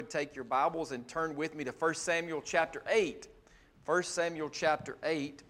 Take your Bibles and turn with me to 1 Samuel chapter 8. 1 Samuel chapter 8.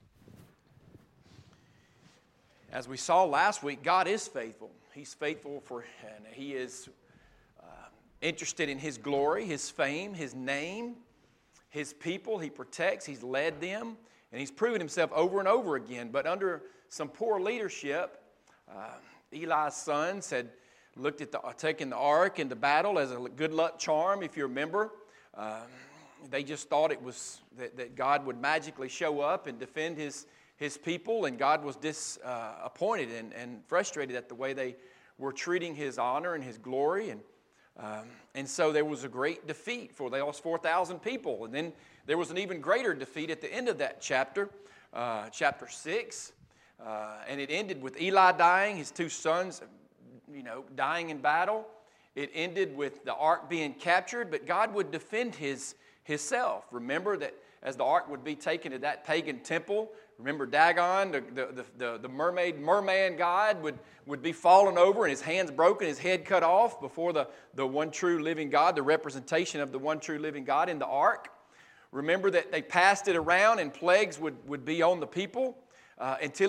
As we saw last week, God is faithful. He's faithful and He is interested in His glory, His fame, His name, His people. He protects, He's led them, and He's proven Himself over and over again. But under some poor leadership, Eli's sons had looked at taking the ark into battle as a good luck charm, if you remember. They just thought it was that God would magically show up and defend His people, and God was disappointed and frustrated at the way they were treating His honor and His glory, and so there was a great defeat. They lost 4,000 people, and then there was an even greater defeat at the end of that chapter, chapter 6, and it ended with Eli dying, his two sons dying in battle. It ended with the ark being captured, but God would defend Himself. Remember that as the ark would be taken to that pagan temple, remember Dagon, the merman god, would be fallen over and his hands broken, his head cut off before the one true living God, the representation of the one true living God in the ark. Remember that they passed it around and plagues would be on the people until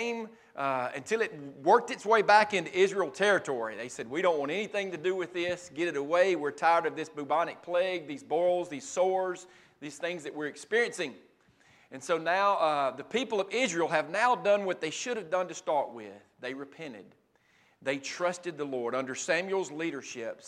it worked its way back into Israel territory. They said, we don't want anything to do with this. Get it away. We're tired of this bubonic plague, these boils, these sores, these things that we're experiencing. And so now the people of Israel have now done what they should have done to start with. They repented. They trusted the Lord. Under Samuel's leadership,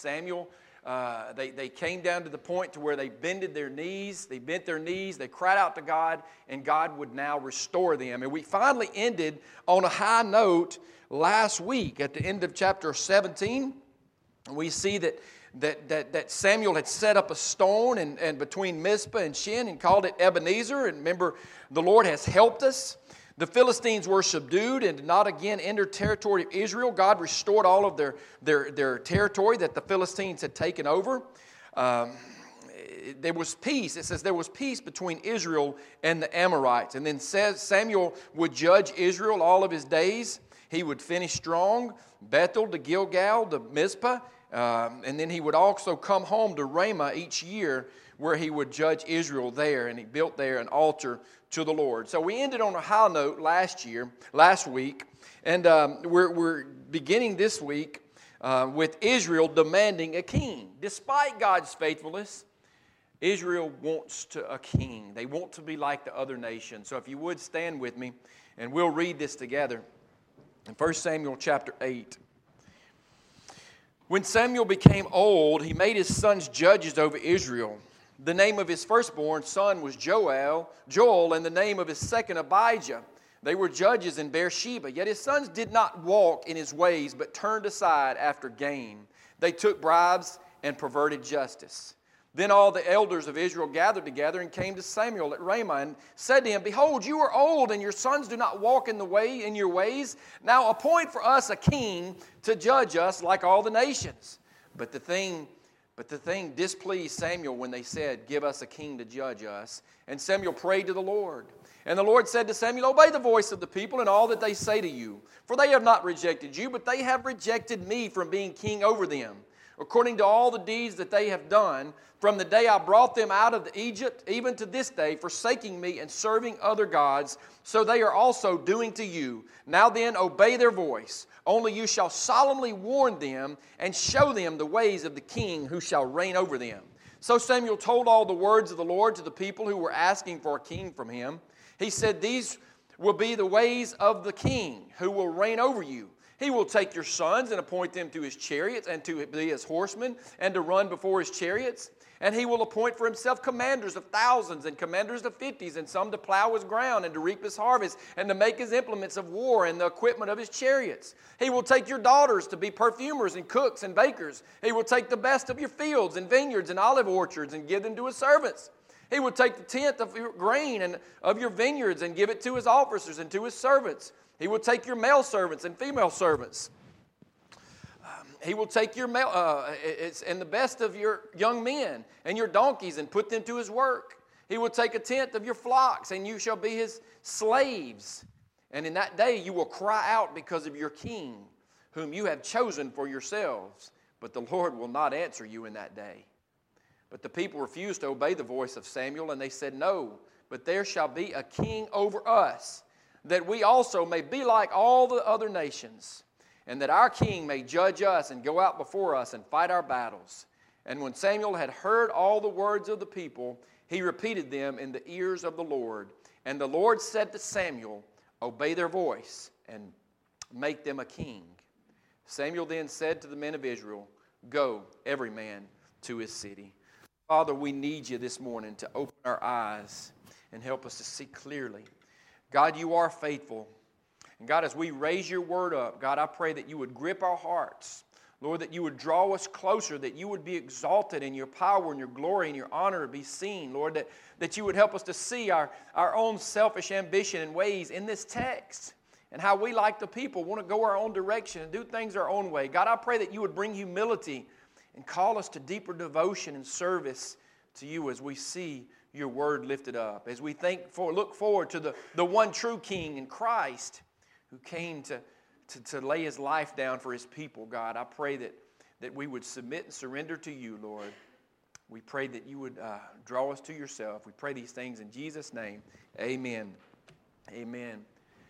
they came down to the point to where they bent their knees, they cried out to God, and God would now restore them. And we finally ended on a high note last week at the end of chapter 17. We see that Samuel had set up a stone and between Mizpah and Shin and called it Ebenezer. And remember, the Lord has helped us. The Philistines were subdued and did not again enter territory of Israel. God restored all of their territory that the Philistines had taken over. There was peace. It says there was peace between Israel and the Amorites. And then Samuel would judge Israel all of his days. He would finish strong, Bethel to Gilgal to Mizpah. And then he would also come home to Ramah each year where he would judge Israel there. And he built there an altar to the Lord. So we ended on a high note last week. And we're beginning this week with Israel demanding a king. Despite God's faithfulness, Israel wants a king. They want to be like the other nations. So if you would stand with me, and we'll read this together. In 1 Samuel chapter 8. When Samuel became old, he made his sons judges over Israel. The name of his firstborn son was Joel, and the name of his second Abijah. They were judges in Beersheba. Yet his sons did not walk in his ways, but turned aside after gain. They took bribes and perverted justice. Then all the elders of Israel gathered together and came to Samuel at Ramah and said to him, Behold, you are old, and your sons do not walk in your ways. Now appoint for us a king to judge us like all the nations. But the thing displeased Samuel when they said, Give us a king to judge us. And Samuel prayed to the Lord. And the Lord said to Samuel, Obey the voice of the people and all that they say to you. For they have not rejected you, but they have rejected me from being king over them. According to all the deeds that they have done, from the day I brought them out of Egypt, even to this day, forsaking me and serving other gods, so they are also doing to you. Now then, obey their voice. Only you shall solemnly warn them and show them the ways of the king who shall reign over them. So Samuel told all the words of the Lord to the people who were asking for a king from him. He said, These will be the ways of the king who will reign over you. He will take your sons and appoint them to his chariots and to be his horsemen and to run before his chariots. And he will appoint for himself commanders of thousands and commanders of 50s and some to plow his ground and to reap his harvest and to make his implements of war and the equipment of his chariots. He will take your daughters to be perfumers and cooks and bakers. He will take the best of your fields and vineyards and olive orchards and give them to his servants. He will take the tenth of your grain and of your vineyards and give it to his officers and to his servants. He will take your male servants and female servants. He will take your and the best of your young men and your donkeys and put them to his work. He will take a tenth of your flocks, and you shall be his slaves. And in that day you will cry out because of your king, whom you have chosen for yourselves. But the Lord will not answer you in that day. But the people refused to obey the voice of Samuel, and they said, "No, but there shall be a king over us, that we also may be like all the other nations, and that our king may judge us and go out before us and fight our battles." And when Samuel had heard all the words of the people, he repeated them in the ears of the Lord. And the Lord said to Samuel, "Obey their voice and make them a king." Samuel then said to the men of Israel, "Go, every man to his city." Father, we need you this morning to open our eyes and help us to see clearly. God, you are faithful. And God, as we raise your word up, God, I pray that you would grip our hearts. Lord, that you would draw us closer, that you would be exalted in your power and your glory and your honor to be seen. Lord, that you would help us to see our own selfish ambition and ways in this text and how we, like the people, want to go our own direction and do things our own way. God, I pray that you would bring humility and call us to deeper devotion and service to you as we see your word lifted up, as we look forward to the one true King in Christ who came to lay his life down for his people. God, I pray that we would submit and surrender to you, Lord. We pray that you would draw us to yourself. We pray these things in Jesus' name. Amen. Amen.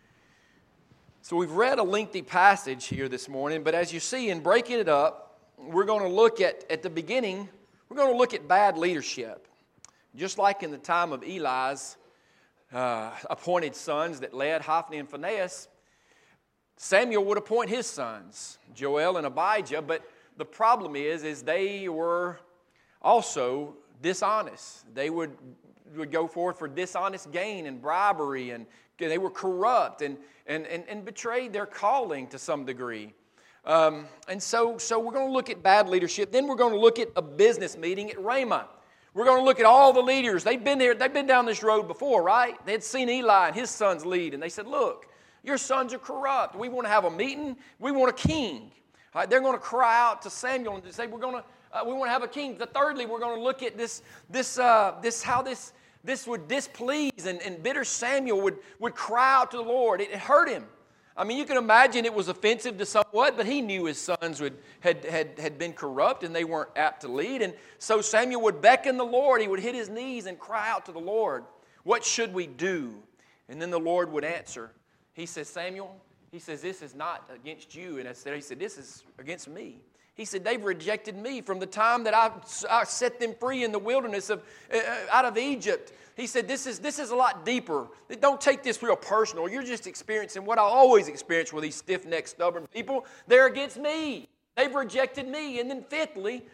So we've read a lengthy passage here this morning, but as you see, in breaking it up, we're going to look at the beginning, we're going to look at bad leadership. Just like in the time of Eli's appointed sons that led Hophni and Phinehas, Samuel would appoint his sons, Joel and Abijah, but the problem is they were also dishonest. They would go forth for dishonest gain and bribery, and they were corrupt and betrayed their calling to some degree. And so we're going to look at bad leadership. Then we're going to look at a business meeting at Ramah. We're going to look at all the leaders. They've been down this road before, right? They had seen Eli and his sons lead, and they said, "Look, your sons are corrupt. We want to have a meeting. We want a king." All right, they're going to cry out to Samuel and say, we want to have a king. Thirdly, we're going to look at how this would displease and bitter Samuel would cry out to the Lord. It hurt him. I mean, you can imagine it was offensive to somewhat, but he knew his sons had been corrupt and they weren't apt to lead. And so Samuel would beckon the Lord. He would hit his knees and cry out to the Lord, "What should we do?" And then the Lord would answer. He says, "Samuel," he says, "this is not against you." And he said, "This is against me." He said, "They've rejected me from the time that I set them free in the wilderness out of Egypt." He said, this is a lot deeper. Don't take this real personal. You're just experiencing what I always experience with these stiff-necked, stubborn people. They're against me. They've rejected me. And then fifthly,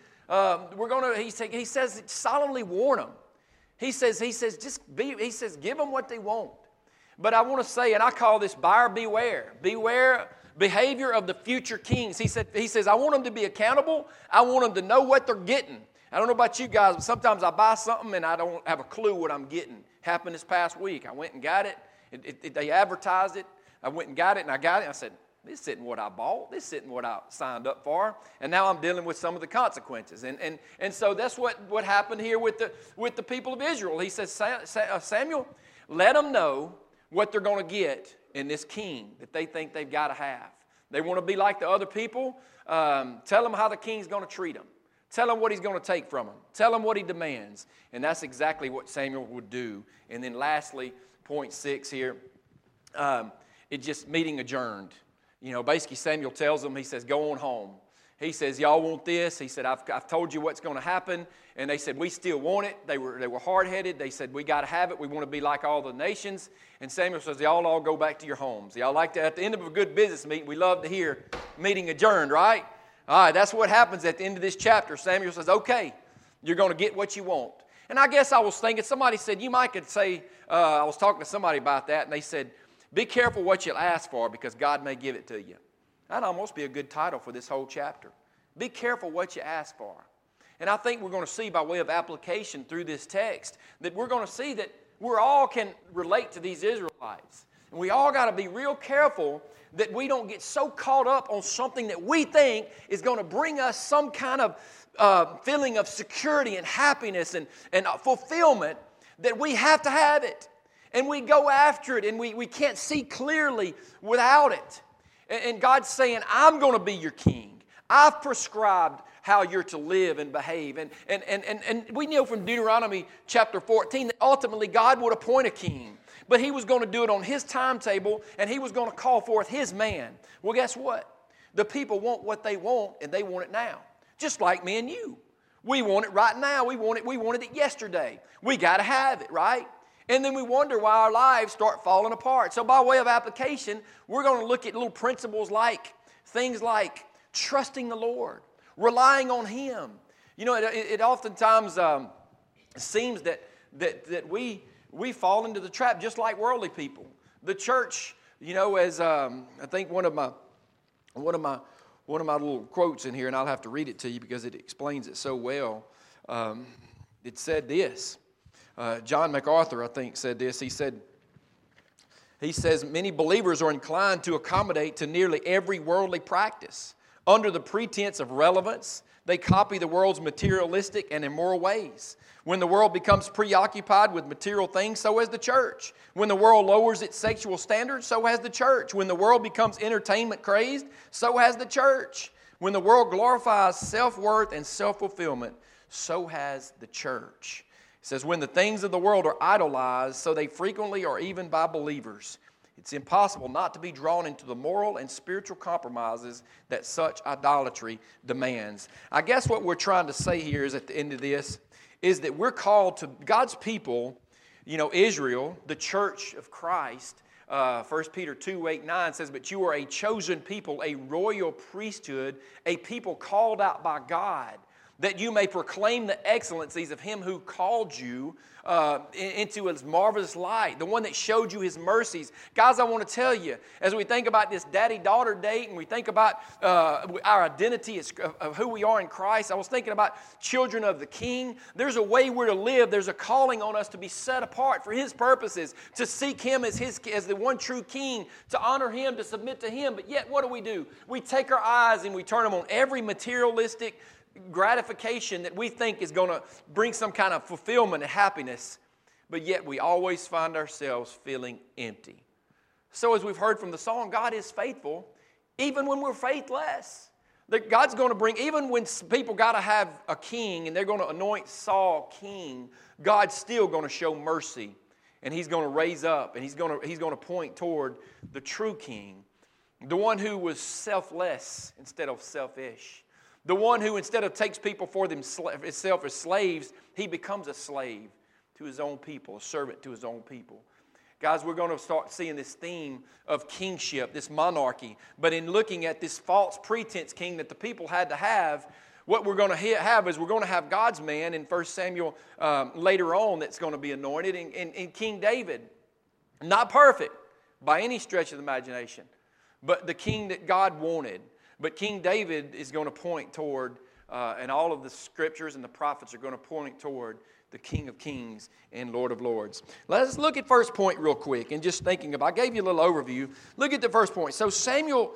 he says, solemnly warn them. He says, give them what they want. But I want to say, and I call this buyer beware. Beware behavior of the future kings. He says, I want them to be accountable. I want them to know what they're getting. I don't know about you guys, but sometimes I buy something and I don't have a clue what I'm getting. Happened this past week. I went and got it. They advertised it. I went and got it, and I got it. And I said, this isn't what I bought. This isn't what I signed up for. And now I'm dealing with some of the consequences. And so that's what happened here with the people of Israel. He says, Samuel, let them know what they're going to get in this king that they think they've got to have. They want to be like the other people. Tell them how the king's going to treat them. Tell him what he's going to take from him. Tell him what he demands. And that's exactly what Samuel would do. And then lastly, point 6 here, it's just meeting adjourned. You know, basically Samuel tells them, he says, go on home. He says, y'all want this? He said, I've told you what's going to happen. And they said, we still want it. They were hard-headed. They said, we got to have it. We want to be like all the nations. And Samuel says, y'all all go back to your homes. Y'all like to, at the end of a good business meeting, we love to hear meeting adjourned, right? All right, that's what happens at the end of this chapter. Samuel says, okay, you're going to get what you want. And I guess I was thinking, somebody said, you might could say, I was talking to somebody about that, and they said, be careful what you'll ask for because God may give it to you. That'd almost be a good title for this whole chapter. Be careful what you ask for. And I think we're going to see by way of application through this text that we're going to see that we all can relate to these Israelites. And we all got to be real careful that we don't get so caught up on something that we think is going to bring us some kind of feeling of security and happiness and fulfillment that we have to have it. And we go after it and we can't see clearly without it. And God's saying, I'm going to be your king. I've prescribed how you're to live and behave. And we know from Deuteronomy chapter 14 that ultimately God would appoint a king. But he was going to do it on his timetable, and he was going to call forth his man. Well, guess what? The people want what they want, and they want it now. Just like me and you. We want it right now. We wanted it yesterday. We got to have it, right? And then we wonder why our lives start falling apart. So by way of application, we're going to look at little principles like things like trusting the Lord, relying on Him. You know, it oftentimes seems that we fall into the trap just like worldly people. The church, you know, as I think one of my little quotes in here, and I'll have to read it to you because it explains it so well. It said this. John MacArthur, I think, said this. He says, many believers are inclined to accommodate to nearly every worldly practice. Under the pretense of relevance, they copy the world's materialistic and immoral ways. When the world becomes preoccupied with material things, so has the church. When the world lowers its sexual standards, so has the church. When the world becomes entertainment crazed, so has the church. When the world glorifies self-worth and self-fulfillment, so has the church. It says, when the things of the world are idolized, so they frequently are even by believers. It's impossible not to be drawn into the moral and spiritual compromises that such idolatry demands. I guess what we're trying to say here is at the end of this, is that we're called to God's people, you know, Israel, the church of Christ. 1 Peter 2:8-9 says, but you are a chosen people, a royal priesthood, a people called out by God, that you may proclaim the excellencies of Him who called you into His marvelous light, the one that showed you His mercies. Guys, I want to tell you, as we think about this daddy-daughter date and we think about our identity of who we are in Christ, I was thinking about children of the King. There's a way we're to live. There's a calling on us to be set apart for His purposes, to seek Him as the one true King, to honor Him, to submit to Him. But yet, what do? We take our eyes and we turn them on every materialistic gratification that we think is going to bring some kind of fulfillment and happiness, but yet we always find ourselves feeling empty. So as we've heard from the song, God is faithful even when we're faithless. That God's going to bring, even when people got to have a king and they're going to anoint Saul king, God's still going to show mercy, and He's going to raise up, and He's going to point toward the true king, the one who was selfless instead of selfish. The one who, instead of takes people for himself as slaves, He becomes a slave to His own people, a servant to His own people. Guys, we're going to start seeing this theme of kingship, this monarchy. But in looking at this false pretense king that the people had to have, what we're going to have is we're going to have God's man in 1 Samuel later on that's going to be anointed, in King David. Not perfect by any stretch of the imagination, but the king that God wanted. But King David is going to point toward, and all of the scriptures and the prophets are going to point toward the King of Kings and Lord of Lords. Let's look at first point real quick, and just thinking about, I gave you a little overview. Look at the first point. So Samuel,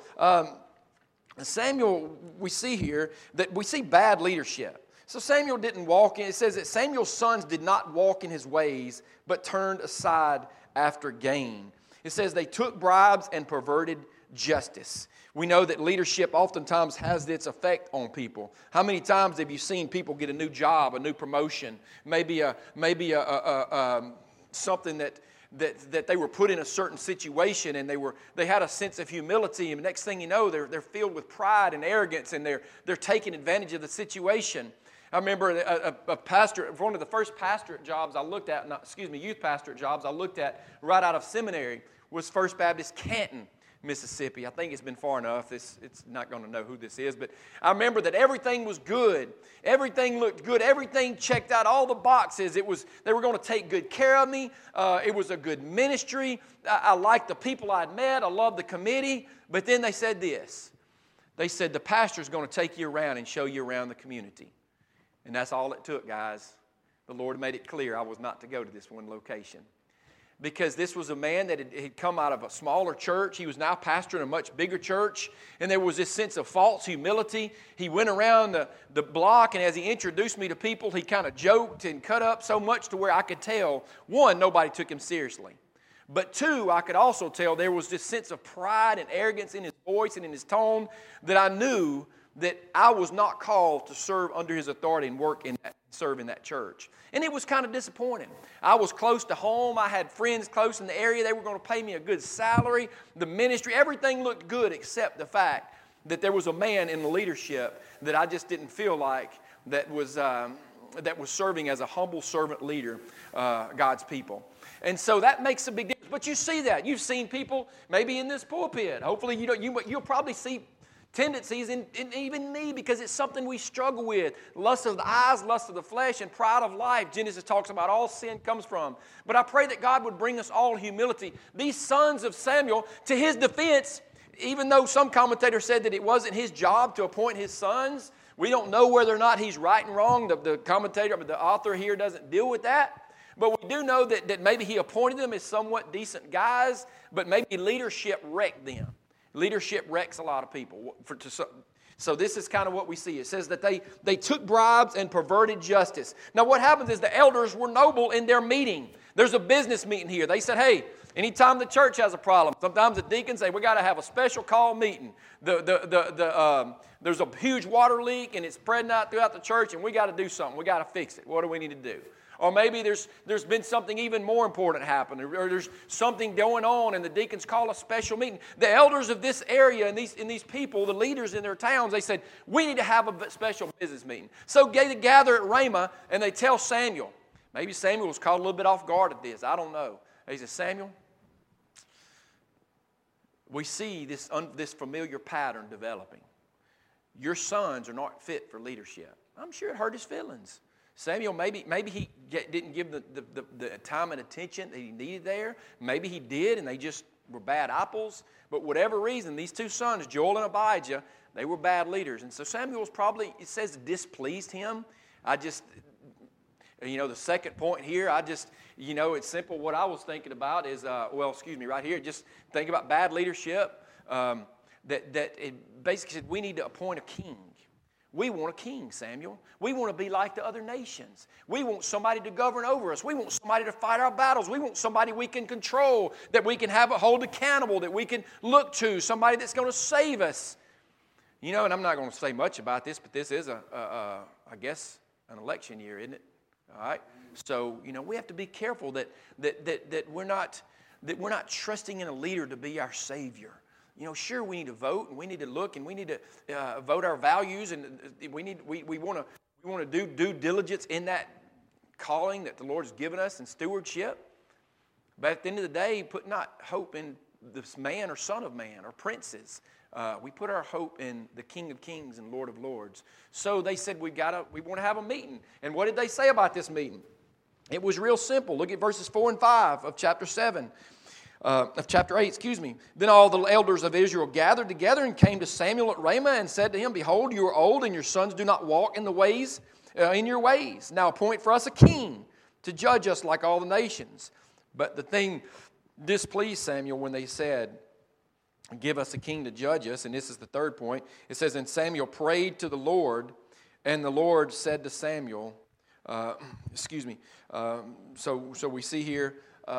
we see here that we see bad leadership. So Samuel didn't walk in. It says that Samuel's sons did not walk in his ways, but turned aside after gain. It says they took bribes and perverted justice. We know that leadership oftentimes has its effect on people. How many times have you seen people get a new job, a new promotion, maybe something that they were put in a certain situation and they had a sense of humility, and the next thing you know, they're filled with pride and arrogance, and they're taking advantage of the situation. I remember a pastor, one of the first pastorate jobs I looked at, youth pastorate jobs I looked at right out of seminary was First Baptist Canton, Mississippi. I think it's been far enough. It's not going to know who this is, but I remember that everything was good. Everything looked good. Everything checked out all the boxes. They were going to take good care of me. It was a good ministry. I liked the people I'd met. I loved the committee. But then they said this. They said the pastor's going to take you around and show you around the community. And that's all it took, guys. The Lord made it clear I was not to go to this one location. Because this was a man that had come out of a smaller church. He was now pastoring a much bigger church. And there was this sense of false humility. He went around the block, and as he introduced me to people, he kind of joked and cut up so much to where I could tell, one, nobody took him seriously. But two, I could also tell there was this sense of pride and arrogance in his voice and in his tone that I knew that I was not called to serve under his authority and serve in that church. And it was kind of disappointing. I was close to home. I had friends close in the area. They were going to pay me a good salary. The ministry, everything looked good except the fact that there was a man in the leadership that I just didn't feel like that was serving as a humble servant leader, God's people. And so that makes a big difference. But you see that. You've seen people maybe in this pulpit. Hopefully you'll probably see tendencies in even me, because it's something we struggle with. Lust of the eyes, lust of the flesh, and pride of life. Genesis talks about all sin comes from. But I pray that God would bring us all humility. These sons of Samuel, to his defense, even though some commentators said that it wasn't his job to appoint his sons, we don't know whether or not he's right and wrong. The commentator, the author here doesn't deal with that. But we do know that maybe he appointed them as somewhat decent guys, but maybe leadership wrecked them. Leadership wrecks a lot of people. So this is kind of what we see. It says that they took bribes and perverted justice. Now what happens is the elders were noble in their meeting. There's a business meeting here. They said, hey, anytime the church has a problem, sometimes the deacons say, we got to have a special call meeting. There's a huge water leak and it's spreading out throughout the church and we got to do something. We got to fix it. What do we need to do? Or maybe there's been something even more important happen, or there's something going on, and the deacons call a special meeting. The elders of this area and these people, the leaders in their towns, they said, we need to have a special business meeting. So they gather at Ramah, and they tell Samuel. Maybe Samuel was caught a little bit off guard at this. I don't know. He said, Samuel, we see this familiar pattern developing. Your sons are not fit for leadership. I'm sure it hurt his feelings. Samuel, maybe he didn't give the time and attention that he needed there. Maybe he did, and they just were bad apples. But whatever reason, these two sons, Joel and Abijah, they were bad leaders. And so Samuel's probably, it says, displeased him. The second point here, it's simple. What I was thinking about is, right here, just think about bad leadership. That it basically said we need to appoint a king. We want a king, Samuel. We want to be like the other nations. We want somebody to govern over us. We want somebody to fight our battles. We want somebody we can control, that we can hold accountable, that we can look to, somebody that's going to save us. And I'm not going to say much about this, but this is, I guess, an election year, isn't it? All right? So, we have to be careful that we're not trusting in a leader to be our Savior. Sure, we need to vote, and we need to look, and we need to vote our values, and we want to do due diligence in that calling that the Lord has given us in stewardship. But at the end of the day, put not hope in this man or son of man or princes. We put our hope in the King of Kings and Lord of Lords. So they said we want to have a meeting. And what did they say about this meeting? It was real simple. Look at verses 4 and 5 of chapter 7. Of chapter 8, Then all the elders of Israel gathered together and came to Samuel at Ramah and said to him, Behold, you are old, and your sons do not walk in your ways. Now appoint for us a king to judge us like all the nations. But the thing displeased Samuel when they said, Give us a king to judge us. And this is the third point. It says, And Samuel prayed to the Lord, and the Lord said to Samuel, So we see here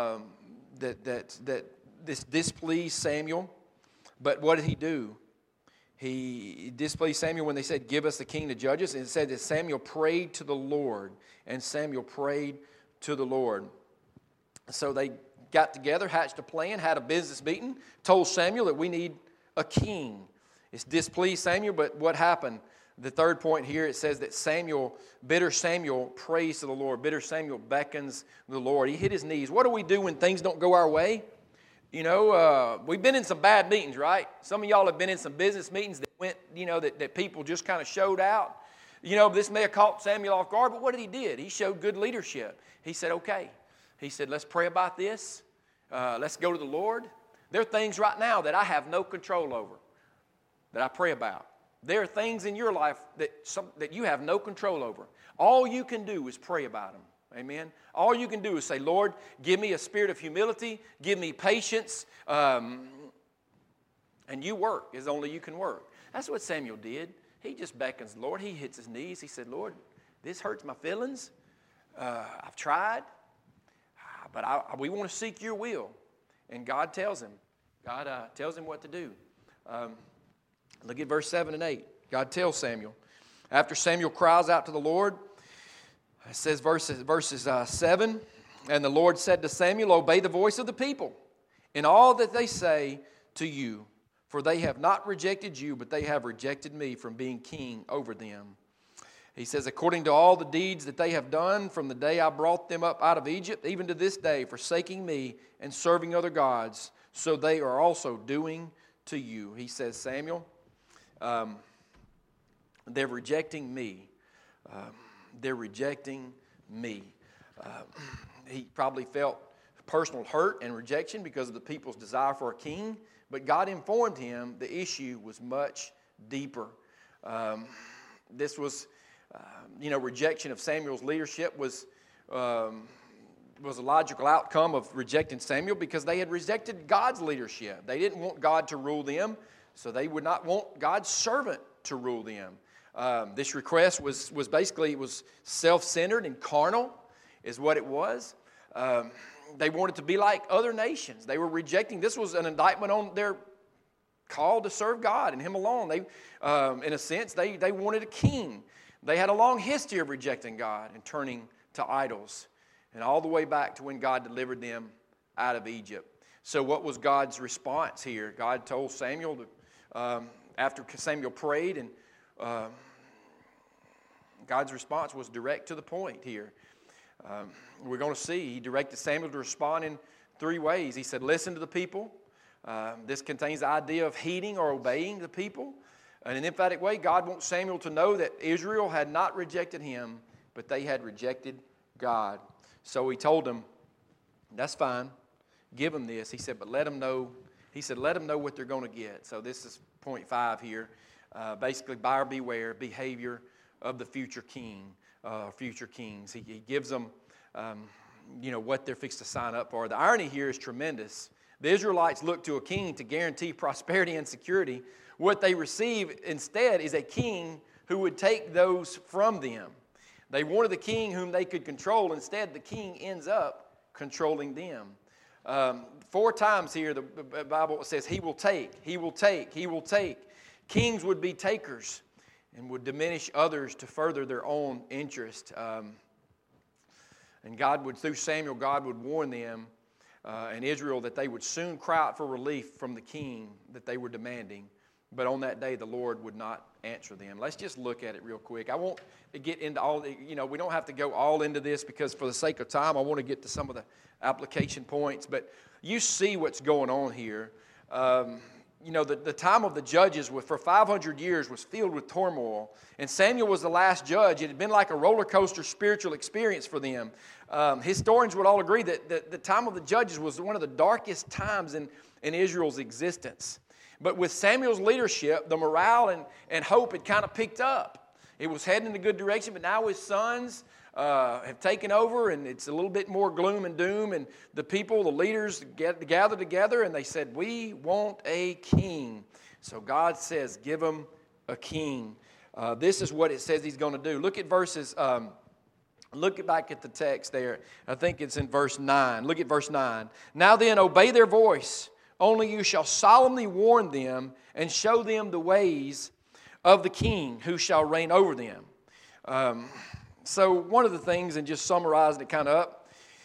that this displeased Samuel. But what did he do? He displeased Samuel when they said, Give us a king to judge us. And it said that Samuel prayed to the Lord. And Samuel prayed to the Lord. So they got together, hatched a plan, had a business meeting, told Samuel that we need a king. It's displeased Samuel, but what happened? The third point here, it says that bitter Samuel prays to the Lord. Bitter Samuel beckons the Lord. He hit his knees. What do we do when things don't go our way? We've been in some bad meetings, right? Some of y'all have been in some business meetings that went, that people just kind of showed out. This may have caught Samuel off guard, but what did he do? He showed good leadership. He said, okay. He said, let's pray about this. Let's go to the Lord. There are things right now that I have no control over, that I pray about. There are things in your life that you have no control over. All you can do is pray about them. Amen? All you can do is say, Lord, give me a spirit of humility. Give me patience. And you work as only you can work. That's what Samuel did. He just beckons the Lord. He hits his knees. He said, Lord, this hurts my feelings. I've tried. But we want to seek your will. And God tells him. God tells him what to do. Look at verse 7 and 8. God tells Samuel. After Samuel cries out to the Lord, it says verses 7, and the Lord said to Samuel, obey the voice of the people in all that they say to you, for they have not rejected you, but they have rejected me from being king over them. He says, according to all the deeds that they have done from the day I brought them up out of Egypt, even to this day, forsaking me and serving other gods, so they are also doing to you. He says, Samuel, they're rejecting me. They're rejecting me. He probably felt personal hurt and rejection because of the people's desire for a king, but God informed him the issue was much deeper. This was, rejection of Samuel's leadership was a logical outcome of rejecting Samuel because they had rejected God's leadership. They didn't want God to rule them, so they would not want God's servant to rule them. This request was basically self-centered and carnal is what it was. They wanted to be like other nations. They were rejecting. This was an indictment on their call to serve God and Him alone. They, in a sense, they wanted a king. They had a long history of rejecting God and turning to idols, and all the way back to when God delivered them out of Egypt. So what was God's response here? God told Samuel, after Samuel prayed, and God's response was direct to the point here. We're going to see He directed Samuel to respond in 3 ways. He said, listen to the people. This contains the idea of heeding or obeying the people. In an emphatic way, God wants Samuel to know that Israel had not rejected Him, but they had rejected God. So He told them, that's fine. Give them this. He said, but let them know. He said, let them know what they're going to get. So this is point 5 here. Basically, buyer beware, behavior of the future king, future kings. He gives them, what they're fixed to sign up for. The irony here is tremendous. The Israelites look to a king to guarantee prosperity and security. What they receive instead is a king who would take those from them. They wanted the king whom they could control. Instead, the king ends up controlling them. 4 times here, the Bible says, he will take, he will take, he will take. Kings would be takers and would diminish others to further their own interest. And God would, through Samuel, God would warn them and Israel that they would soon cry out for relief from the king that they were demanding. But on that day, the Lord would not answer them. Let's just look at it real quick. I won't get into all, we don't have to go all into this because for the sake of time, I want to get to some of the application points. But you see what's going on here. The time of the judges for 500 years was filled with turmoil. And Samuel was the last judge. It had been like a roller coaster spiritual experience for them. Historians would all agree that the time of the judges was one of the darkest times in Israel's existence. But with Samuel's leadership, the morale and hope had kind of picked up. It was heading in a good direction, but now his sons have taken over, and it's a little bit more gloom and doom. And the people, the leaders, gathered together, and they said, we want a king. So God says, give them a king. This is what it says He's going to do. Look at verses, look back at the text there. I think it's in verse 9. Look at verse 9. Now then, obey their voice. Only you shall solemnly warn them and show them the ways of the king who shall reign over them. So one of the things, and just summarizing it kind of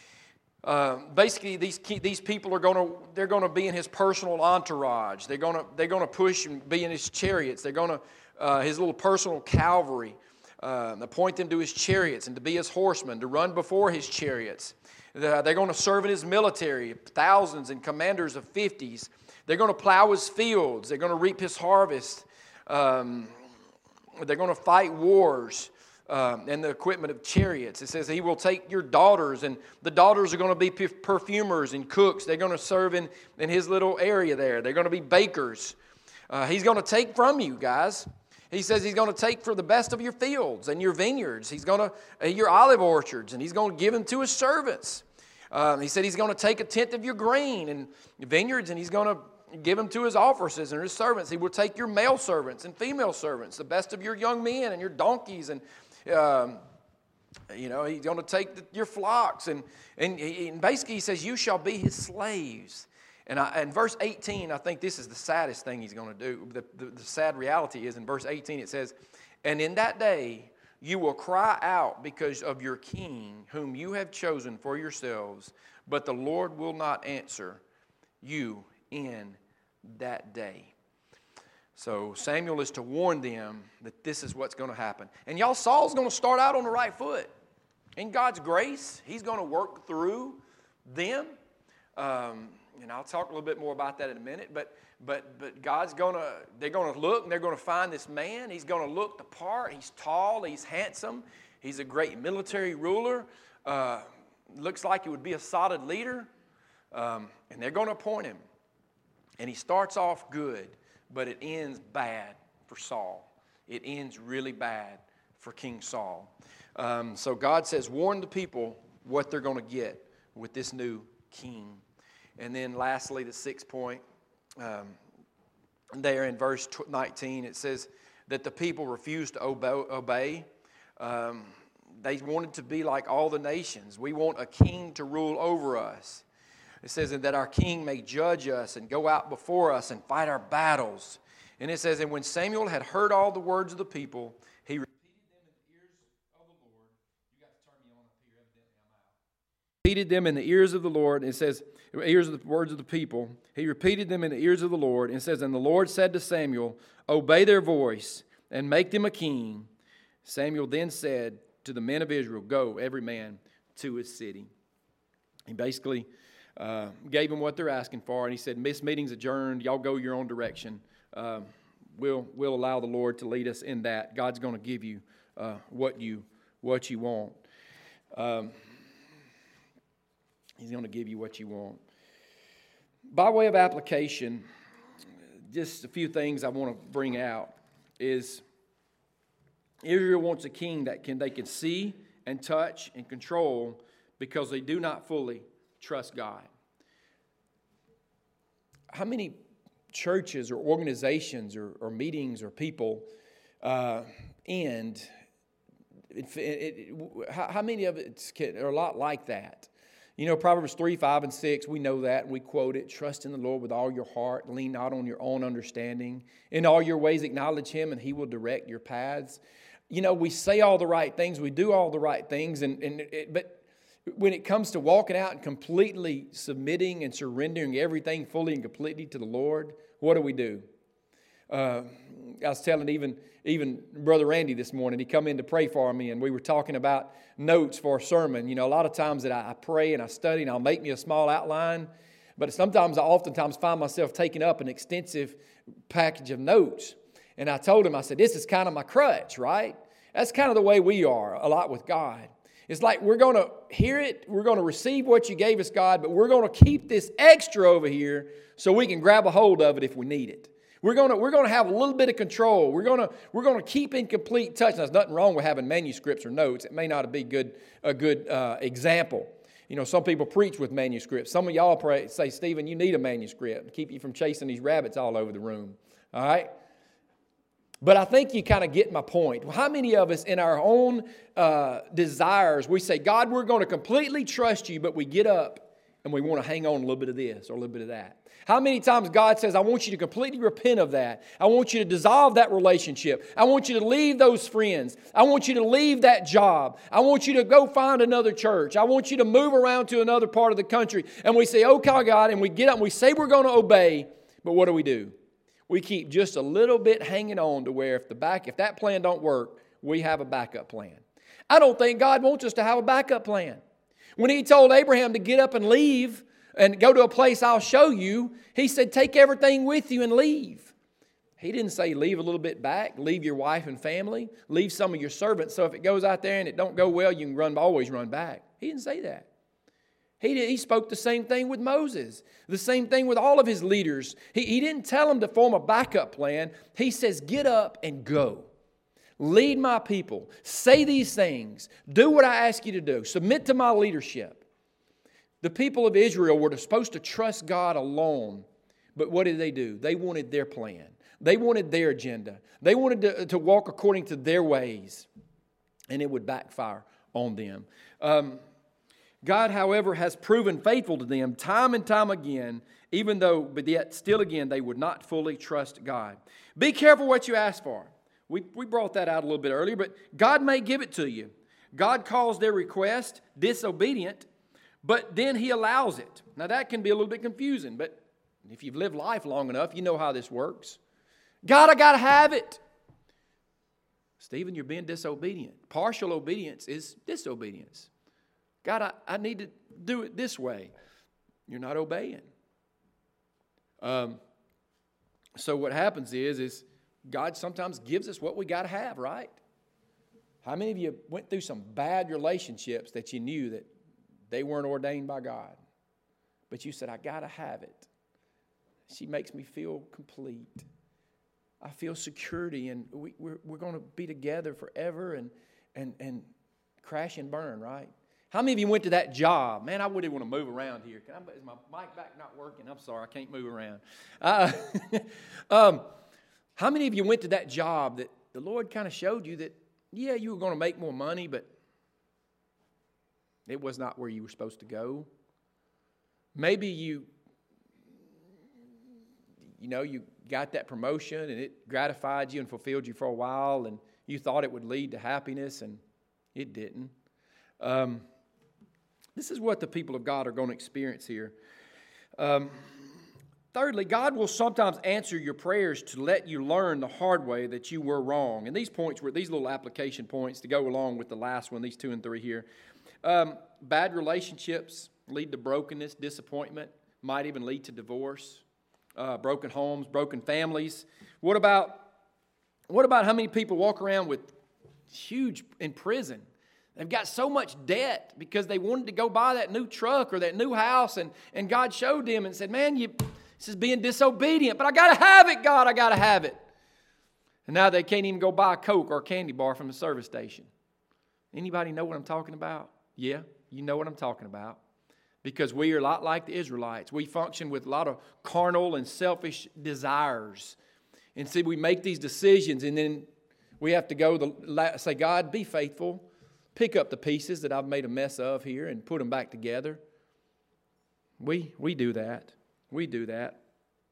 up, basically these people are going to be in his personal entourage. They're going to push and be in his chariots. They're going to his little personal cavalry. Appoint them to his chariots and to be his horsemen, to run before his chariots. They're going to serve in his military, thousands and commanders of 50s. They're going to plow his fields. They're going to reap his harvest. They're going to fight wars and the equipment of chariots. It says he will take your daughters, and the daughters are going to be perfumers and cooks. They're going to serve in his little area there. They're going to be bakers. He's going to take from you, guys. He says he's going to take for the best of your fields and your vineyards. He's going to, your olive orchards, and he's going to give them to his servants. He said he's going to take a tenth of your grain and vineyards, and he's going to give them to his officers and his servants. He will take your male servants and female servants, the best of your young men and your donkeys, and he's going to take your flocks. And basically he says, you shall be his slaves. And in verse 18, I think this is the saddest thing he's going to do. The sad reality is in verse 18 it says, "And in that day you will cry out because of your king, whom you have chosen for yourselves, but the Lord will not answer you in that day." So Samuel is to warn them that this is what's going to happen. And y'all, Saul's going to start out on the right foot. In God's grace, he's going to work through them. And I'll talk a little bit more about that in a minute. But they're going to look and they're going to find this man. He's going to look the part. He's tall. He's handsome. He's a great military ruler. Looks like he would be a solid leader. And they're going to appoint him. And he starts off good, but it ends bad for Saul. It ends really bad for King Saul. So God says, warn the people what they're going to get with this new king. And then lastly, the sixth point, there in verse 19, it says that the people refused to obey. They wanted to be like all the nations. We want a king to rule over us. It says that our king may judge us and go out before us and fight our battles. And it says, and when Samuel had heard all the words of the people, he repeated them in the ears of the Lord. You got to turn me on up here, evidently I'm out. Repeated them in the ears of the Lord, and it says, ears of the words of the people. He repeated them in the ears of the Lord, and it says, and the Lord said to Samuel, obey their voice and make them a king. Samuel then said to the men of Israel, go, every man to his city. He basically gave them what they're asking for, and he said, this meeting's adjourned. Y'all go your own direction. We'll allow the Lord to lead us in that. God's going to give you what you want. He's going to give you what you want. By way of application, just a few things I want to bring out is Israel wants a king that they can see and touch and control because they do not fully trust God. How many churches or organizations or meetings or people end? How many of it are a lot like that? You know, Proverbs 3, 5, and 6, we know that, and we quote it. Trust in the Lord with all your heart. Lean not on your own understanding. In all your ways acknowledge Him, and He will direct your paths. You know, we say all the right things. We do all the right things. But when it comes to walking out and completely submitting and surrendering everything fully and completely to the Lord, what do? I was telling even Brother Randy this morning, he come in to pray for me, and we were talking about notes for a sermon. You know, a lot of times that I pray and I study and I'll make me a small outline, but sometimes I oftentimes find myself taking up an extensive package of notes. And I told him, I said, this is kind of my crutch, right? That's kind of the way we are a lot with God. It's like we're going to hear it, we're going to receive what you gave us, God, but we're going to keep this extra over here so we can grab a hold of it if we need it. We're going to have a little bit of control. We're going to keep in complete touch. Now, there's nothing wrong with having manuscripts or notes. It may not be a good example. You know, some people preach with manuscripts. Some of y'all say, Stephen, you need a manuscript to keep you from chasing these rabbits all over the room. All right? But I think you kind of get my point. How many of us in our own desires, we say, God, we're going to completely trust you, but we get up and we want to hang on a little bit of this or a little bit of that. How many times God says, I want you to completely repent of that. I want you to dissolve that relationship. I want you to leave those friends. I want you to leave that job. I want you to go find another church. I want you to move around to another part of the country. And we say, okay, God, and we get up and we say we're going to obey, but what do? We keep just a little bit hanging on to where if that plan don't work, we have a backup plan. I don't think God wants us to have a backup plan. When He told Abraham to get up and leave and go to a place I'll show you, He said, take everything with you and leave. He didn't say leave a little bit back, leave your wife and family, leave some of your servants, so if it goes out there and it don't go well, you can always run back. He didn't say that. He spoke the same thing with Moses, the same thing with all of his leaders. He didn't tell them to form a backup plan. He says, get up and go. Lead my people. Say these things. Do what I ask you to do. Submit to my leadership. The people of Israel were supposed to trust God alone. But what did they do? They wanted their plan. They wanted their agenda. They wanted to walk according to their ways. And it would backfire on them. God, however, has proven faithful to them time and time again, but yet still again they would not fully trust God. Be careful what you ask for. We brought that out a little bit earlier, but God may give it to you. God calls their request disobedient, but then He allows it. Now that can be a little bit confusing, but if you've lived life long enough, you know how this works. God, I got to have it. Stephen, you're being disobedient. Partial obedience is disobedience. God, I need to do it this way. You're not obeying. So what happens is God sometimes gives us what we got to have, right? How many of you went through some bad relationships that you knew that they weren't ordained by God? But you said, I got to have it. She makes me feel complete. I feel security, and we're going to be together forever and crash and burn, right? How many of you went to that job? Man, I wouldn't want to move around here. Is my mic back not working? I'm sorry, I can't move around. How many of you went to that job that the Lord kind of showed you that, yeah, you were going to make more money, but it was not where you were supposed to go? Maybe you got that promotion and it gratified you and fulfilled you for a while, and you thought it would lead to happiness, and it didn't. This is what the people of God are going to experience here. Thirdly, God will sometimes answer your prayers to let you learn the hard way that you were wrong. And these points were these little application points to go along with the last one, these 2 and 3 here. Bad relationships lead to brokenness, disappointment, might even lead to divorce. Broken homes, broken families. What about how many people walk around with huge in prison? They've got so much debt because they wanted to go buy that new truck or that new house, and God showed them and said, man, this is being disobedient, but I got to have it, God, I got to have it. And now they can't even go buy a Coke or a candy bar from the service station. Anybody know what I'm talking about? Yeah, you know what I'm talking about. Because we are a lot like the Israelites. We function with a lot of carnal and selfish desires. And see, we make these decisions, and then we have to go say, God, be faithful. Pick up the pieces that I've made a mess of here and put them back together. We do that. We do that.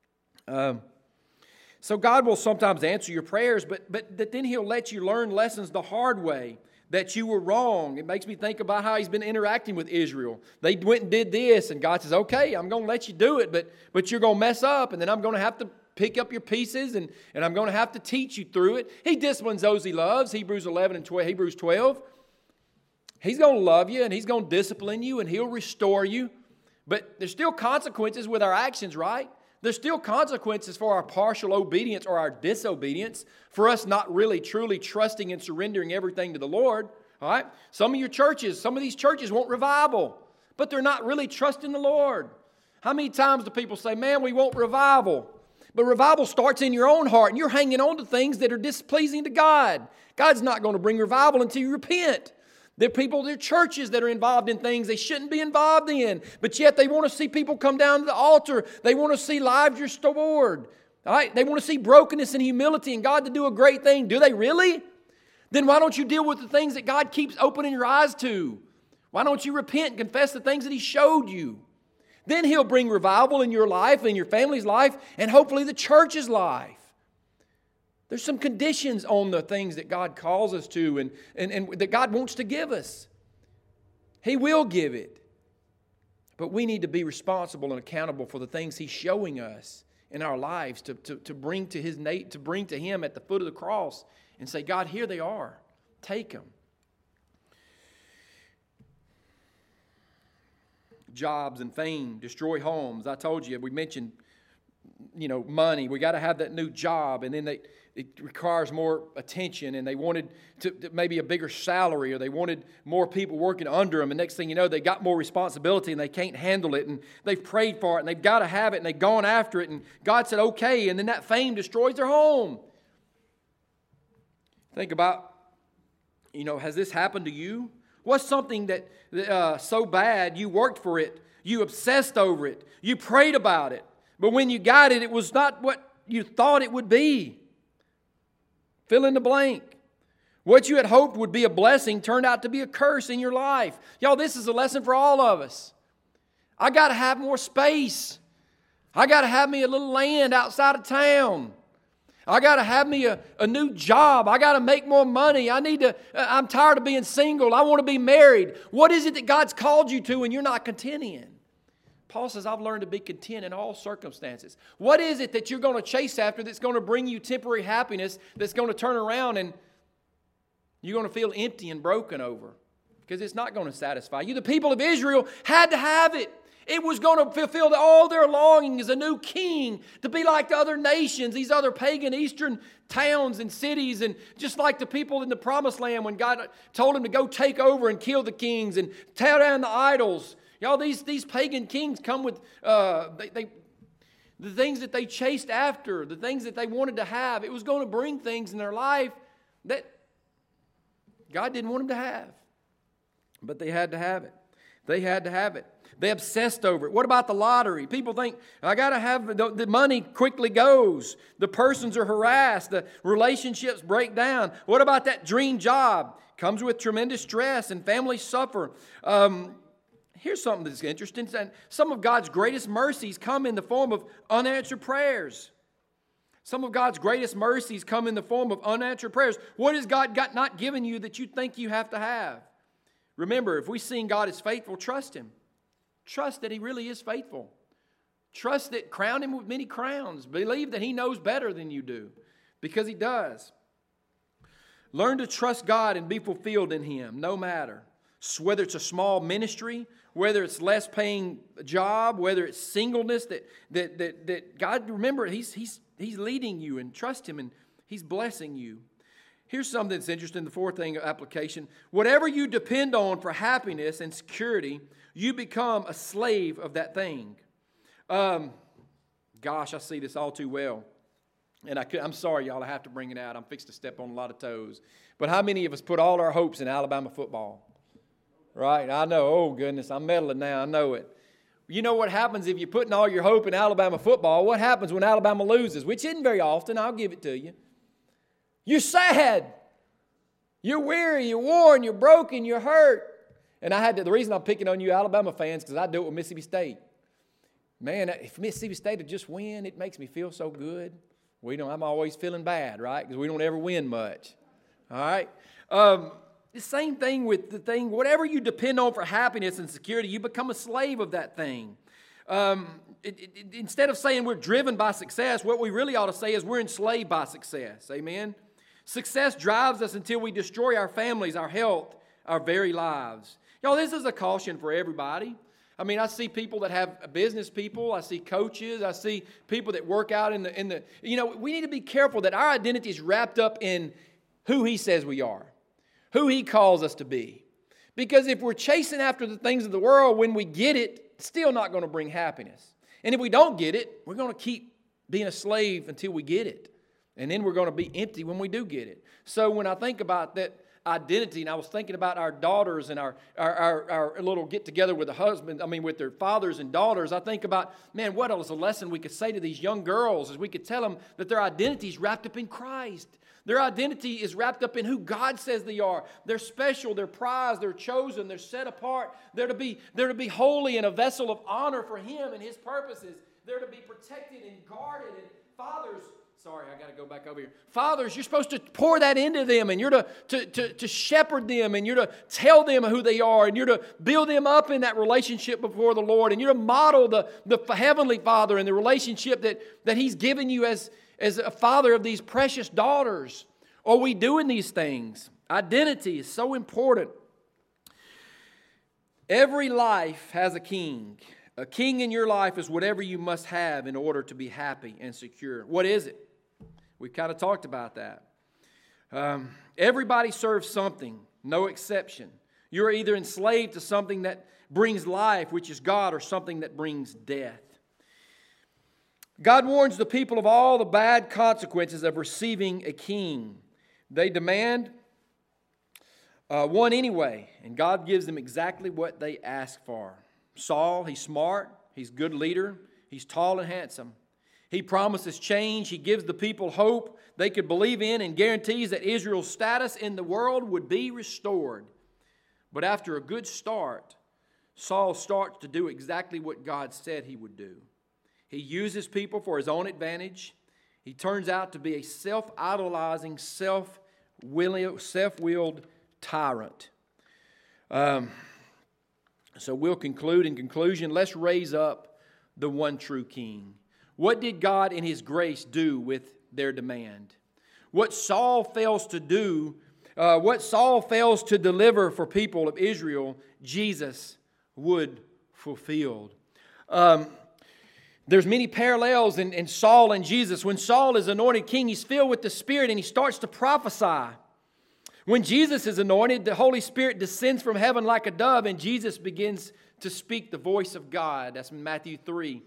So God will sometimes answer your prayers, but then He'll let you learn lessons the hard way, that you were wrong. It makes me think about how He's been interacting with Israel. They went and did this, and God says, okay, I'm going to let you do it, but you're going to mess up, and then I'm going to have to pick up your pieces, and I'm going to have to teach you through it. He disciplines those He loves, Hebrews 11 and 12, Hebrews 12. He's going to love you, and He's going to discipline you, and He'll restore you. But there's still consequences with our actions, right? There's still consequences for our partial obedience or our disobedience, for us not really truly trusting and surrendering everything to the Lord. All right? Some of these churches want revival, but they're not really trusting the Lord. How many times do people say, man, we want revival? But revival starts in your own heart, and you're hanging on to things that are displeasing to God. God's not going to bring revival until you repent. There are churches that are involved in things they shouldn't be involved in, but yet they want to see people come down to the altar. They want to see lives restored. All right? They want to see brokenness and humility and God to do a great thing. Do they really? Then why don't you deal with the things that God keeps opening your eyes to? Why don't you repent and confess the things that He showed you? Then He'll bring revival in your life, in your family's life, and hopefully the church's life. There's some conditions on the things that God calls us to and that God wants to give us. He will give it. But we need to be responsible and accountable for the things He's showing us in our lives to bring to Him at the foot of the cross and say, God, here they are. Take them. Jobs and fame destroy homes. I told you, we mentioned money. We got to have that new job, and then it requires more attention, and they wanted to maybe a bigger salary, or they wanted more people working under them, and next thing you know, they got more responsibility, and they can't handle it, and they've prayed for it, and they've got to have it, and they've gone after it, and God said, okay, and then that fame destroys their home. Think about, has this happened to you? What's something that so bad you worked for it, you obsessed over it, you prayed about it, but when you got it, it was not what you thought it would be. Fill in the blank. What you had hoped would be a blessing turned out to be a curse in your life. Y'all, this is a lesson for all of us. I got to have more space. I got to have me a little land outside of town. I got to have me a new job. I got to make more money. I'm tired of being single. I want to be married. What is it that God's called you to and you're not content in? Paul says, I've learned to be content in all circumstances. What is it that you're going to chase after that's going to bring you temporary happiness, that's going to turn around and you're going to feel empty and broken over? Because it's not going to satisfy you. The people of Israel had to have it. It was going to fulfill all their longing as a new king, to be like the other nations, these other pagan eastern towns and cities, and just like the people in the Promised Land when God told them to go take over and kill the kings and tear down the idols. Y'all, these pagan kings come with the things that they chased after, the things that they wanted to have. It was going to bring things in their life that God didn't want them to have. But they had to have it. They had to have it. They obsessed over it. What about the lottery? People think, I got to have the money quickly goes. The persons are harassed. The relationships break down. What about that dream job? Comes with tremendous stress and families suffer. Here's something that's interesting. Some of God's greatest mercies come in the form of unanswered prayers. Some of God's greatest mercies come in the form of unanswered prayers. What has God not given you that you think you have to have? Remember, if we sing God is faithful, trust Him. Trust that He really is faithful. Trust that, crown Him with many crowns. Believe that He knows better than you do, because He does. Learn to trust God and be fulfilled in Him, no matter. Whether it's a small ministry, whether it's less paying job, whether it's singleness, that God, remember, He's leading you, and trust Him, and He's blessing you. Here's something that's interesting, the fourth thing, application. Whatever you depend on for happiness and security, you become a slave of that thing. Gosh, I see this all too well. And I'm sorry, y'all, I have to bring it out. I'm fixed to step on a lot of toes. But how many of us put all our hopes in Alabama football? Right? I know. Oh, goodness, I'm meddling now. I know it. You know what happens if you're putting all your hope in Alabama football? What happens when Alabama loses? Which isn't very often. I'll give it to you. You're sad. You're weary. You're worn. You're broken. You're hurt. And the reason I'm picking on you Alabama fans, because I do it with Mississippi State. Man, if Mississippi State would just win, it makes me feel so good. I'm always feeling bad, right? Because we don't ever win much. All right? The same thing with the thing, whatever you depend on for happiness and security, you become a slave of that thing. Instead of saying we're driven by success, what we really ought to say is we're enslaved by success. Amen? Success drives us until we destroy our families, our health, our very lives. Y'all, this is a caution for everybody. I mean, I see people that have business people. I see coaches. I see people that work out in the. We need to be careful that our identity is wrapped up in who He says we are, who He calls us to be. Because if we're chasing after the things of the world, when we get it, it's still not going to bring happiness. And if we don't get it, we're going to keep being a slave until we get it. And then we're going to be empty when we do get it. So when I think about that identity, and I was thinking about our daughters and our little get-together with with their fathers and daughters, I think about, man, what was a lesson we could say to these young girls is we could tell them that their identity is wrapped up in Christ. Their identity is wrapped up in who God says they are. They're special, they're prized, they're chosen, they're set apart. They're to be holy and a vessel of honor for Him and His purposes. They're to be protected and guarded. And fathers, sorry, I got to go back over here. Fathers, you're supposed to pour that into them, and you're to shepherd them, and you're to tell them who they are, and you're to build them up in that relationship before the Lord, and you're to model the Heavenly Father and the relationship that He's given you as a father of these precious daughters. Are we doing these things? Identity is so important. Every life has a king. A king in your life is whatever you must have in order to be happy and secure. What is it? We've kind of talked about that. Everybody serves something, no exception. You're either enslaved to something that brings life, which is God, or something that brings death. God warns the people of all the bad consequences of receiving a king. They demand one anyway, and God gives them exactly what they ask for. Saul, he's smart, he's a good leader, he's tall and handsome. He promises change. He gives the people hope they could believe in and guarantees that Israel's status in the world would be restored. But after a good start, Saul starts to do exactly what God said he would do. He uses people for his own advantage. He turns out to be a self-idolizing, self-willed tyrant. So we'll conclude in conclusion. Let's raise up the one true king. What did God in His grace do with their demand? What Saul fails to do, what Saul fails to deliver for people of Israel, Jesus would fulfill. There's many parallels in Saul and Jesus. When Saul is anointed king, he's filled with the Spirit and he starts to prophesy. When Jesus is anointed, the Holy Spirit descends from heaven like a dove and Jesus begins to speak the voice of God. That's in Matthew 3.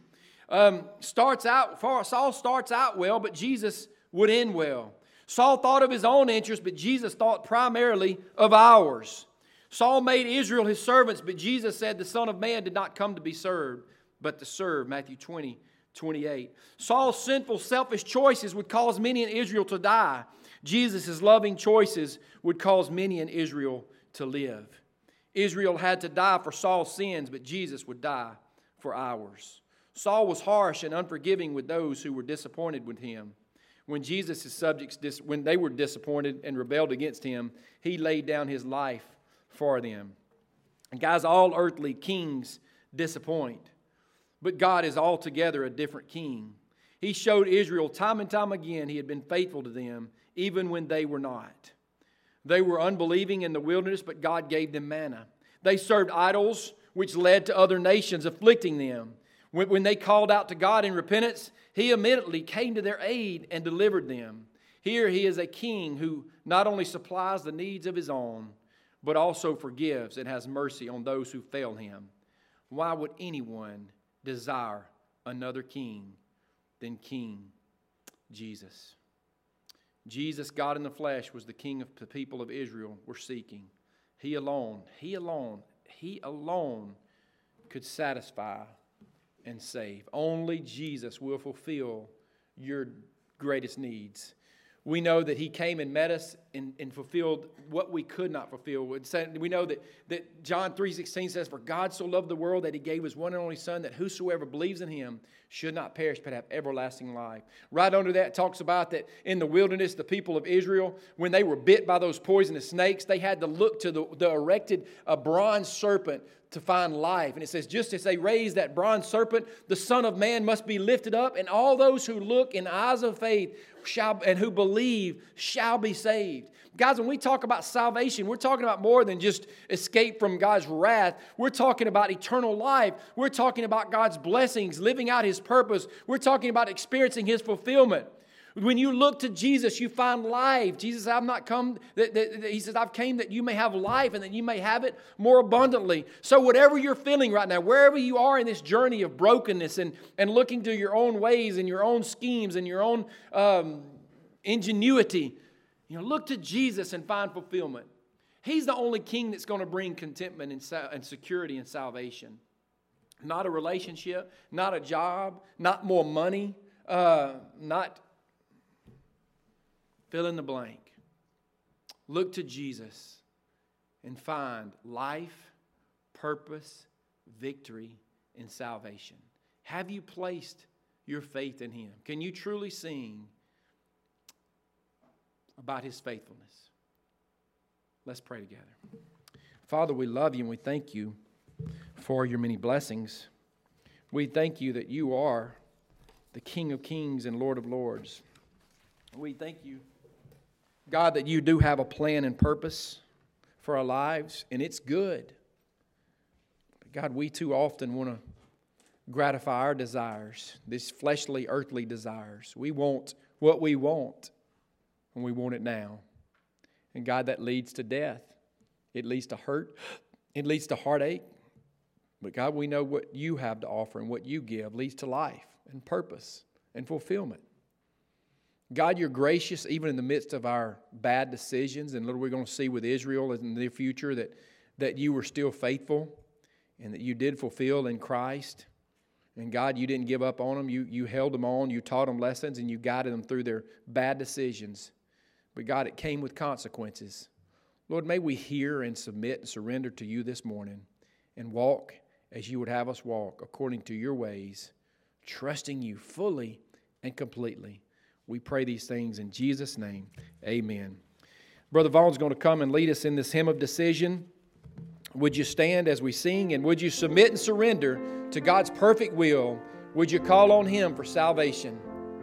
Saul starts out well, but Jesus would end well. Saul thought of his own interest, but Jesus thought primarily of ours. Saul made Israel his servants, but Jesus said the Son of Man did not come to be served, but to serve. Matthew 20:28. Saul's sinful, selfish choices would cause many in Israel to die. Jesus' loving choices would cause many in Israel to live. Israel had to die for Saul's sins, but Jesus would die for ours. Saul was harsh and unforgiving with those who were disappointed with him. When Jesus' subjects, when they were disappointed and rebelled against him, he laid down his life for them. And guys, all earthly kings disappoint. But God is altogether a different king. He showed Israel time and time again He had been faithful to them, even when they were not. They were unbelieving in the wilderness, but God gave them manna. They served idols, which led to other nations afflicting them. When they called out to God in repentance, He immediately came to their aid and delivered them. Here He is a king who not only supplies the needs of His own, but also forgives and has mercy on those who fail Him. Why would anyone desire another king than King Jesus? Jesus, God in the flesh, was the king of the people of Israel were seeking. He alone could satisfy and save. Only Jesus will fulfill your greatest needs. We know that He came and met us and fulfilled what we could not fulfill. We know that John 3:16 says, "For God so loved the world that He gave His one and only Son, that whosoever believes in Him should not perish but have everlasting life." Right under that, it talks about that in the wilderness, the people of Israel, when they were bit by those poisonous snakes, they had to look to the erected bronze serpent to find life. And it says, just as they raised that bronze serpent, the Son of Man must be lifted up, and all those who look in eyes of faith and who believe shall be saved. Guys, when we talk about salvation, we're talking about more than just escape from God's wrath. We're talking about eternal life. We're talking about God's blessings, living out His purpose. We're talking about experiencing His fulfillment. When you look to Jesus, you find life. Jesus said, He says, I've came that you may have life and that you may have it more abundantly. So whatever you're feeling right now, wherever you are in this journey of brokenness and looking to your own ways and your own schemes and your own ingenuity, look to Jesus and find fulfillment. He's the only king that's going to bring contentment and security and salvation. Not a relationship, not a job, not more money, not fill in the blank. Look to Jesus and find life, purpose, victory, and salvation. Have you placed your faith in Him? Can you truly sing about His faithfulness? Let's pray together. Father, we love You and we thank You for Your many blessings. We thank You that You are the King of kings and Lord of lords. We thank You, God, that You do have a plan and purpose for our lives, and it's good. But God, we too often want to gratify our desires, these fleshly, earthly desires. We want what we want, and we want it now. And God, that leads to death. It leads to hurt. It leads to heartache. But God, we know what You have to offer and what You give leads to life and purpose and fulfillment. God, You're gracious even in the midst of our bad decisions. And Lord, we're going to see with Israel in the near future that You were still faithful and that You did fulfill in Christ. And God, you didn't give up on them. You held them on. You taught them lessons, and you guided them through their bad decisions. But God, it came with consequences. Lord, may we hear and submit and surrender to you this morning and walk as you would have us walk, according to your ways, trusting you fully and completely. We pray these things in Jesus' name. Amen. Brother Vaughn's going to come and lead us in this hymn of decision. Would you stand as we sing, and would you submit and surrender to God's perfect will? Would you call on Him for salvation?